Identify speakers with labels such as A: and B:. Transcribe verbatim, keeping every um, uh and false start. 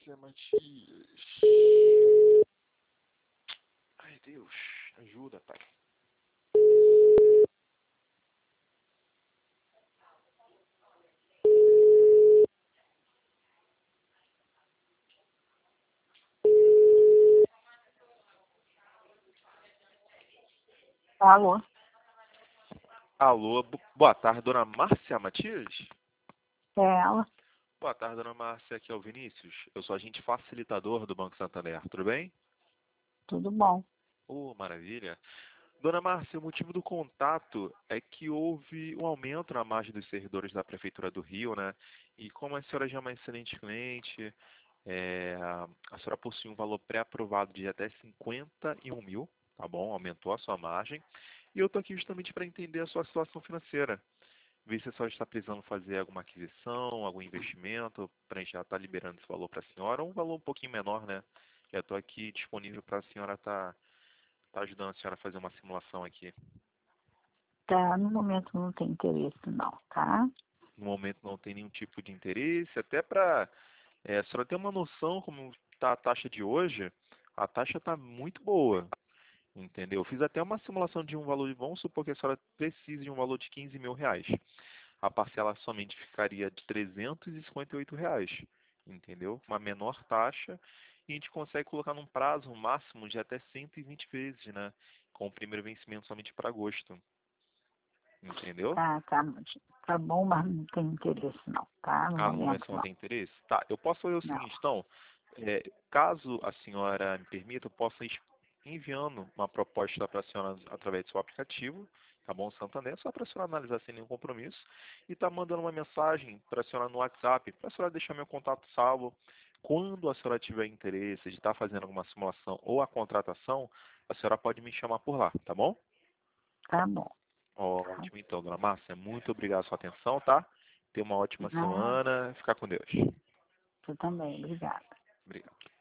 A: Márcia Matias. Ai, Deus, ajuda, pai.
B: Alô?
A: Alô, bo- boa tarde, dona Márcia Matias?
B: É ela?
A: Boa tarde, dona Márcia, aqui é o Vinícius. Eu sou agente facilitador do Banco Santander, tudo bem?
B: Tudo bom?
A: Oh, maravilha. Dona Márcia, o motivo do contato é que houve um aumento na margem dos servidores da Prefeitura do Rio, né? E como a senhora já é uma excelente cliente, é, a senhora possui um valor pré-aprovado de até cinquenta e um mil, tá bom? Aumentou a sua margem. E eu estou aqui justamente para entender a sua situação financeira. Ver se a senhora está precisando fazer alguma aquisição, algum investimento, para a gente já estar liberando esse valor para a senhora, ou um valor um pouquinho menor, né? Eu estou aqui disponível para a senhora estar tá ajudando a senhora a fazer uma simulação aqui.
B: Tá, no momento não tem interesse não, tá?
A: No momento não tem nenhum tipo de interesse, até para é, a senhora ter uma noção como está a taxa de hoje, a taxa está muito boa, entendeu? Eu fiz até uma simulação de um valor, de- vamos supor que a senhora precise de um valor de quinze mil reais. A parcela somente ficaria de trezentos e cinquenta e oito reais, entendeu? Uma menor taxa e a gente consegue colocar num prazo um máximo de até cento e vinte vezes, né? Com o primeiro vencimento somente para agosto, entendeu?
B: Tá, tá, tá bom, mas não tem interesse não, tá? No
A: Ah, no
B: momento
A: momento não
B: não.
A: tem interesse? Tá, eu posso fazer o
B: Não.
A: seguinte, então, é, caso a senhora me permita, eu posso ir enviando uma proposta para a senhora através do seu aplicativo, tá bom, Santander, só para a senhora analisar sem nenhum compromisso, e tá mandando uma mensagem para a senhora no WhatsApp, para a senhora deixar meu contato salvo. Quando a senhora tiver interesse de estar fazendo alguma simulação ou a contratação, a senhora pode me chamar por lá, tá bom?
B: Tá bom. Tá.
A: Ótimo, então, dona Márcia, muito obrigado pela sua atenção, tá? Tenha uma ótima
B: Nada,
A: semana, ficar com Deus.
B: tu também, obrigada.
A: Obrigado.